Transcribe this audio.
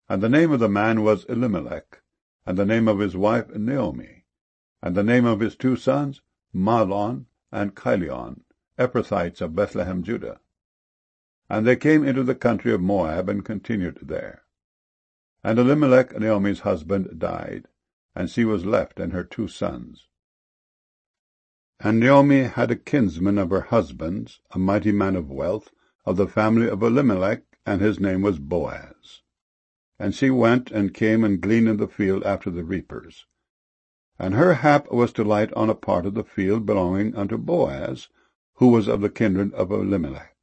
And the name of the man was Elimelech, and the name of his wife Naomi, and the name of his 2 sons Mahlon and Chilion, Ephrathites of Bethlehem, Judah. And they came into the country of Moab, and continued there. And Elimelech, Naomi's husband, died, and she was left and her 2 sons. And Naomi had a kinsman of her husband's, a mighty man of wealth, of the family of Elimelech, and his name was Boaz. And she went and came and gleaned in the field after the reapers. And her hap was to light on a part of the field belonging unto Boaz, who was of the kindred of Elimelech.